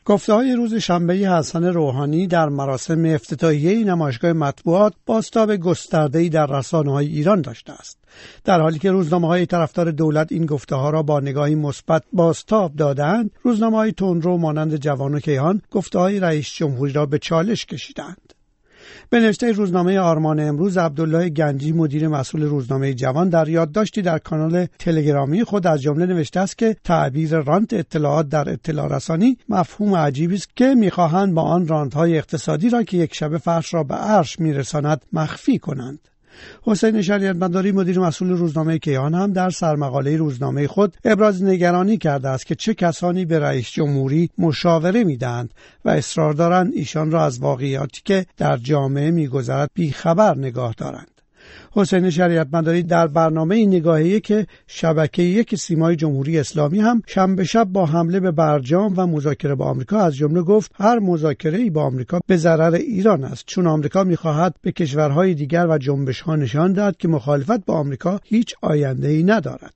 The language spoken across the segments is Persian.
گفته‌های روز شنبه حسن روحانی در مراسم افتتاحیه نمایشگاه مطبوعات بازتاب گسترده‌ای در رسانه‌های ایران داشته است. در حالی که روزنامه‌های طرفدار دولت این گفته‌ها را با نگاهی مثبت بازتاب دادند، روزنامه‌های تندرو مانند جوان و کیهان گفته‌های رئیس جمهوری را به چالش کشیدند. به نوشته روزنامه آرمان امروز، عبدالله گنجی مدیر مسئول روزنامه جوان در یادداشتی در کانال تلگرامی خود از جمله نوشته است که تعبیر رانت اطلاعات در اطلاع رسانی مفهوم عجیبی است که می‌خواهند با آن رانت‌های اقتصادی را که یک شبه فرش را به عرش می‌رساند مخفی کنند. حسین شریعتمداری مدیر مسئول روزنامه کیهان هم در سرمقاله روزنامه خود ابراز نگرانی کرده است که چه کسانی به رئیس جمهوری مشاوره می‌دهند و اصرار دارند ایشان را از واقعیاتی که در جامعه می‌گذرد بیخبر نگاه دارند. حسین شریعتمداری در برنامه نگاهی که شبکه یک سیمای جمهوری اسلامی هم شنبه شب با حمله به برجام و مذاکره با آمریکا از جمله گفت هر مذاکره‌ای با آمریکا به ضرر ایران است، چون آمریکا می‌خواهد به کشورهای دیگر و جنبش‌ها نشان دهد که مخالفت با آمریکا هیچ آینده‌ای ندارد.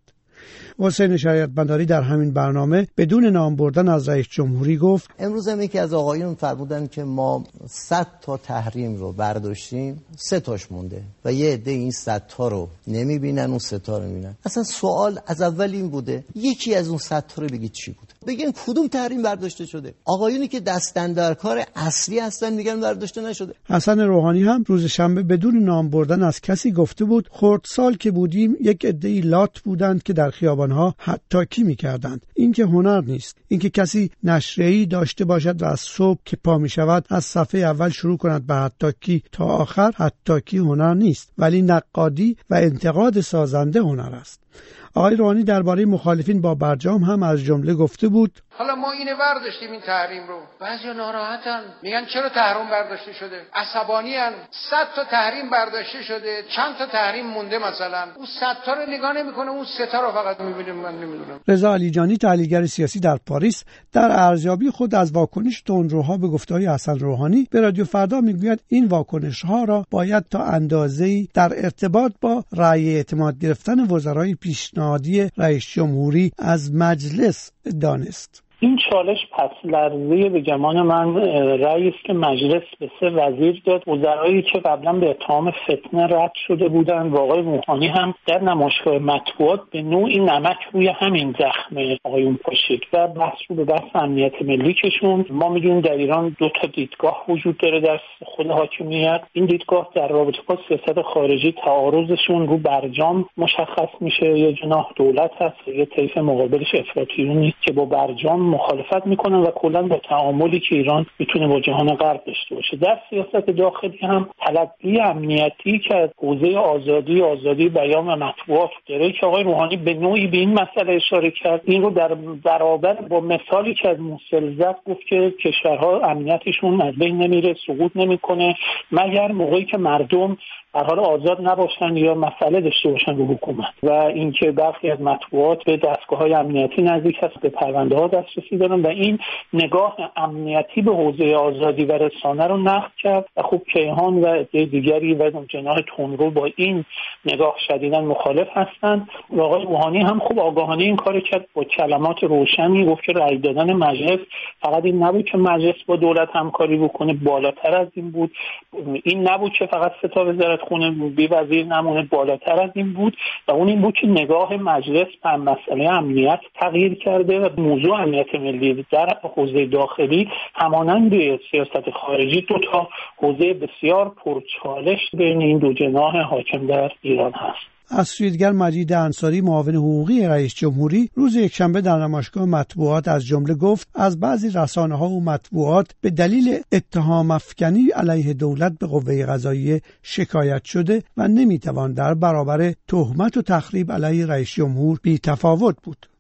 حسین شریعتمداری در همین برنامه بدون نام بردن از رئیس جمهوری گفت امروز هم یکی از آقایون فرمودن که ما 100 تا تحریم رو برداشتیم، 3 تاش مونده و یه عده این 100 تا رو نمیبینن، اون 3 تا رو میبینن. اصلا سوال از اول این بوده یکی از اون 100 تا رو بگید چی بود، بگین کدوم تحریم برداشته شده. آقایونی که دستاندرکار اصلی هستن میگن برداشته نشده. حسن روحانی هم روز شنبه بدون نام بردن از کسی گفته بود خردسال که بودیم یک عده‌ای لات بودند که در خیابان‌ها حتاکی می‌کردند. این که هنر نیست. این که کسی نشریه‌ای داشته باشد و از صبح که پا می‌شود از صفحه اول شروع کند به حتاکی تا آخر، حتاکی هنر نیست، ولی نقادی و انتقاد سازنده هنر است. آقای روحانی درباره مخالفین با برجام هم از جمله گفته بود حالا ما اینه برداشتیم این تحریم رو، بعضیا ناراحتن میگن چرا تحریم برداشته شده، عصبانی ان. 100 تا تحریم برداشته شده، چند تا تحریم مونده، مثلا اون 100 تا رو نگاه نمیکنه، اون 3 تا رو فقط میبینه. من نمیدونم. رضا علیجانی تحلیلگر سیاسی در پاریس در ارزیابی خود از واکنش تندروها به گفته‌های حسن روحانی به رادیو فردا میگوید این واکنش‌ها را باید تا اندازه‌ای در ارتباط با رأی اعتماد گرفتن وزرای پیشنهادی رئیس جمهوری از مجلس دانست. این چالش پس لرزه به گمان من رأیی است که مجلس به 3 وزیر داد، وزرایی که قبلا به اتهام فتنه رد شده بودند و آقای روحانی هم در نمایشگاه مطبوعات به نوعی نمک روی همین زخم آقایون پاشید و بحث رو به بحث امنیت ملی کشوند. ما می‌دونیم در ایران 2 تا دیدگاه وجود داره در خود حاکمیت. این دیدگاه در رابطه با سیاست خارجی تعارضشون رو برجام مشخص میشه، یا جناح دولت هست یا طیف مقابلش افراطیونی که با برجام مخالفت میکنن و کلا با تعاملی که ایران میتونه با جهان غرب داشته باشه. در سیاست داخلی هم تلقی امنیتی که از حوزه آزادی بیان و مطبوعات داره که آقای روحانی به نوعی به این مسئله اشاره کرد. این رو در برابر با مثالی که از موسل زد گفت که کشورها امنیتشون از بین نمیره، سقوط نمیکنه مگر موقعی که مردم در حال آزاد نباشن یا مسئله داشته باشن رو حکومت. و اینکه برخی از مطبوعات به دستگاه‌های امنیتی نزدیک هست، به پرونده‌ها دسترسی دارن و این نگاه امنیتی به حوزه آزادی و رسانه رو نقد کرد و خب کیهان و دیگری و جناح تندرو با این نگاه شدیداً مخالف هستند. و آقای روحانی هم خوب آگاهانه این کار کرد، با کلمات روشنی گفت که رأی دادن مجلس فقط این نبود که مجلس با دولت همکاری بکنه، بالاتر از این بود. این نبود که فقط 3 تا وزارت خونه بی وزیر نمونه، بالاتر از این بود و اون این بود که نگاه مجلس به مسئله امنیت تغییر کرده و موضوع امنیت ملی در حوزه داخلی همانند سیاست خارجی 2 تا حوزه بسیار پرچالش بین این 2 جناح حاکم در ایران هست. از سوی دیگر مجید انصاری معاون حقوقی رئیس جمهوری روز یکشنبه در نمایشگاه مطبوعات از جمله گفت از بعضی رسانه‌ها و مطبوعات به دلیل اتهام افکنی علیه دولت به قوه قضاییه شکایت شده و نمیتوان در برابر تهمت و تخریب علیه رئیس جمهور بی‌تفاوت بود.